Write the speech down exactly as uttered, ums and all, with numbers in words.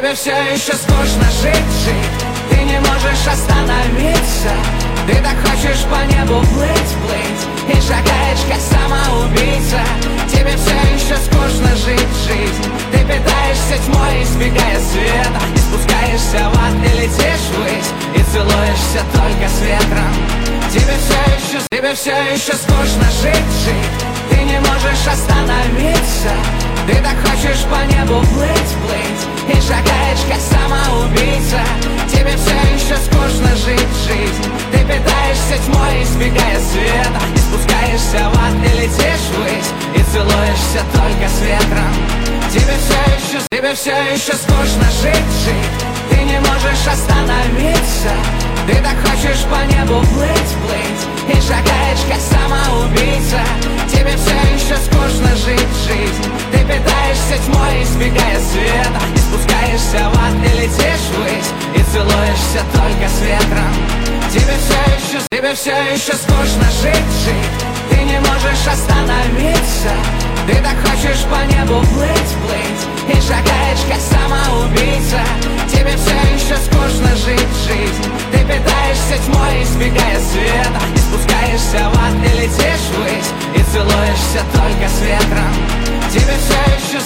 Тебе все еще скучно жить, жить. Ты не можешь остановиться. Ты так хочешь по небу плыть, плыть и шагаешь, как самоубийца. Тебе все еще скучно жить, жизнь. Ты питаешься тьмой, избегая света, и спускаешься в ад и летишь ввысь, и целуешься только с ветром. Тебе все еще, тебе все еще скучно жить, жить. Ты не можешь остановиться. Ты так хочешь по небу плыть, плыть и шагаешь, как самоубийца. Тебе все еще скучно жить, жизнь. Ты питаешься тьмой, избегая света, и спускаешься в ад и летишь ввысь, и целуешься только с ветром. Тебе все еще, тебе все еще скучно жить, жить. Ты не можешь остановиться. Ты так хочешь по небу плыть, плыть и шагаешь, как самоубийца. Тебе все еще скучно жить, жизнь. Ты питаешься тьмой, избегая света, и спускаешься в ад и летишь ввысь, и целуешься только с ветром. Тебе все еще, тебе все еще скучно жить, жить. Ты не можешь остановиться. Ты так хочешь по небу плыть, плыть и шагаешь, как самоубийца. Тебе все еще скучно жить, жизнь. Ты питаешься тьмой, избегая света, и спускаешься в ад и летишь ввысь, и целуешься только с ветром. Тебе все еще,